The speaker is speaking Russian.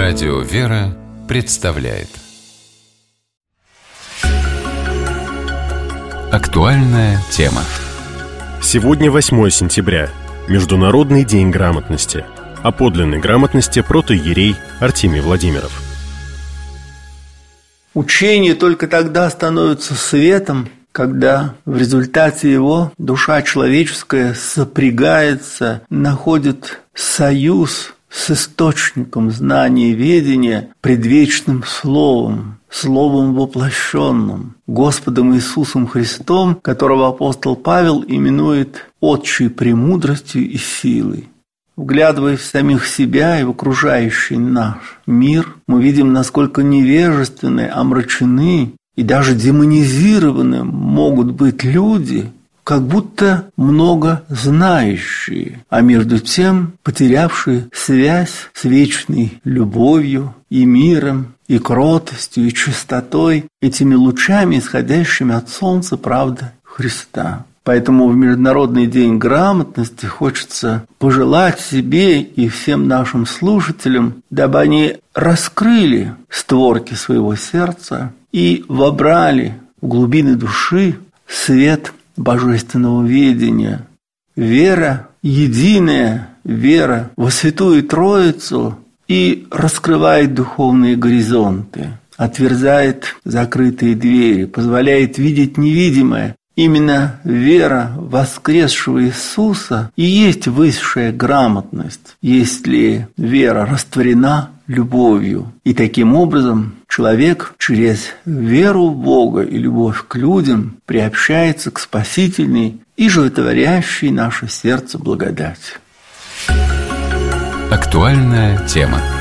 Радио «Вера» представляет актуальная тема. Сегодня 8 сентября. Международный день грамотности. О подлинной грамотности протоиерей Артемий Владимиров. Учение только тогда становится светом, когда в результате его душа человеческая сопрягается, находит союз с источником знания и ведения, предвечным Словом, Словом воплощенным, Господом Иисусом Христом, которого апостол Павел именует «отчей премудростью и силой». Вглядываясь в самих себя и в окружающий наш мир, мы видим, насколько невежественны, омрачены и даже демонизированы могут быть люди, как будто много знающие, а между тем потерявшие связь с вечной любовью и миром, и кротостью, и чистотой, этими лучами, исходящими от солнца правды Христа. Поэтому в Международный день грамотности хочется пожелать себе и всем нашим слушателям, дабы они раскрыли створки своего сердца и вобрали в глубины души свет божественного ведения. Вера единая, вера во Святую Троицу и раскрывает духовные горизонты, отверзает закрытые двери, позволяет видеть невидимое. Именно вера воскресшего Иисуса и есть высшая грамотность, если вера растворена любовью. И таким образом человек через веру в Бога и любовь к людям приобщается к спасительной и животворящей наше сердце благодати. Актуальная тема.